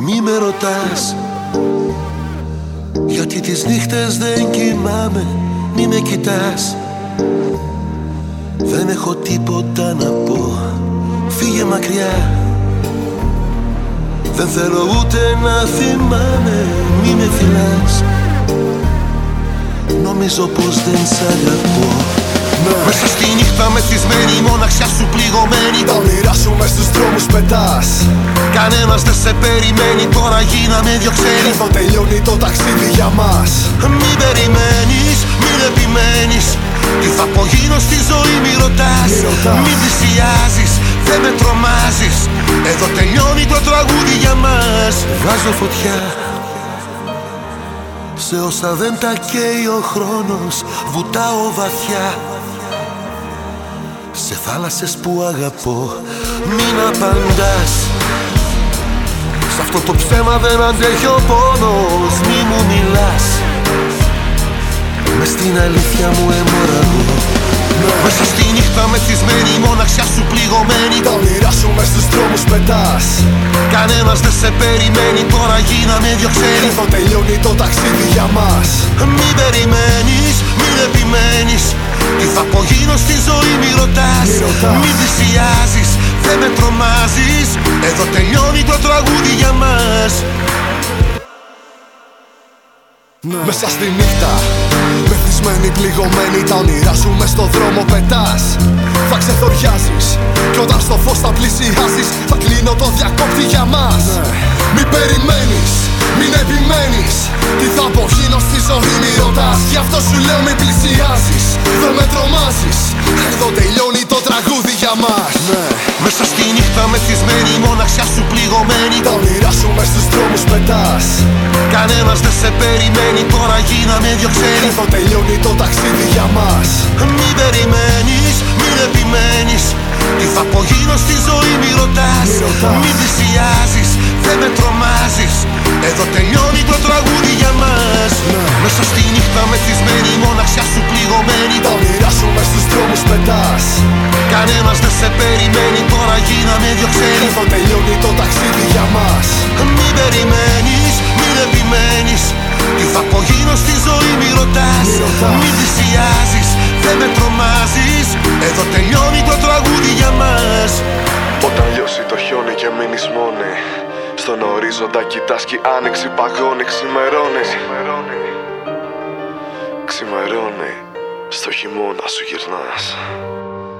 Μη με ρωτάς γιατί τις νύχτες δεν κοιμάμαι. Μη με κοιτάς, δεν έχω τίποτα να πω. Φύγε μακριά, δεν θέλω ούτε να θυμάμαι. Μη με φυλάς, νομίζω πως δεν σ' αγαπώ. Μέσα στη νύχτα μεθυσμένη, η μοναξιά σου πληγωμένη. Τα όνειρά σου μες στους δρόμους πετάς. Κανένας δεν σε περιμένει, τώρα γίναμε δυο ξένοι. Εδώ τελειώνει το ταξίδι για μας. Μην περιμένεις, μην επιμένεις. Τι θα απογίνω στη ζωή, μη ρωτάς. Μην πλησιάζεις, δεν με τρομάζεις. Εδώ τελειώνει το τραγούδι για μας. Βάζω φωτιά σε όσα δεν τα καίει ο χρόνος. Βουτάω βαθιά σε θάλασσες που αγαπώ. Μην απαντάς, σ' αυτό το ψέμα δεν αντέχει ο πόνος. Μη μου μιλάς, μες στην αλήθεια μου αιμορραγώ. Μέσα στη νύχτα μεθυσμένη, η μοναξιά σου πληγωμένη. Τα όνειρά σου μες στους δρόμους πετάς. Κανένας δεν σε περιμένει, τώρα γίναμε δυο ξένοι. Εδώ τελειώνει το ταξίδι για μας. Μην περιμένεις, μην επιμένεις. Τι θα απογίνω στη ζωή, μη ρωτάς. Μην πλησιάζεις, δεν με τρομάζεις. Εδώ τελειώνει το τραγούδι για μας. Μέσα στη νύχτα, μεθυσμένη, πληγωμένη. Τα όνειρά σου μες στο δρόμο πετάς. Θα ξεθοριάζεις κι όταν στο φως θα πλησιάζεις, θα κλείνω το διακόπτη για μας. Μην περιμένεις, μην επιμένεις. Τι θα απογίνω στη ζωή, μη ρωτάς. Γι' αυτό σου λέω μην πλησιάζεις, δεν με τρομάζεις. Εδώ τελειώνει το τραγούδι για μας. Μέσα στη νύχτα μεθυσμένη, η μοναξιά σου πληγωμένη. Τα όνειρά σου μες στους δρόμους πετάς. Κανένας δεν σε περιμένει, τώρα γίναμε δυο ξένοι. Εδώ τελειώνει το ταξίδι για μας. Μην περιμένεις, μην επιμένεις. Τι θα απογίνω στη ζωή, μη ρωτάς. Μην πλησιάζεις, δεν με τρομάζεις. Εδώ τελειώνει το τραγούδι για μας. Μέσα στη νύχτα μεθυσμένη, η μοναξιά σου πληγωμένη. Τα όνειρά σου μες στους δρόμους πετάς. Κανένας δεν σε περιμένει, τώρα γίναμε δυο ξένοι. Εδώ τελειώνει το ταξίδι για μας. Μην περιμένεις, μην επιμένεις. Τι θα απογίνω στη ζωή, μη ρωτάς. Μην πλησιάζεις, δεν με τρομάζεις. Εδώ τελειώνει το τραγούδι για μας. Όταν λιώσει το χιόνι και μείνεις μόνη, στον ορίζοντα κοιτάς κι η άνοιξη παγώνει. Ξημερώνει, ξημερώνει, στο χειμώνα σου γυρνάς.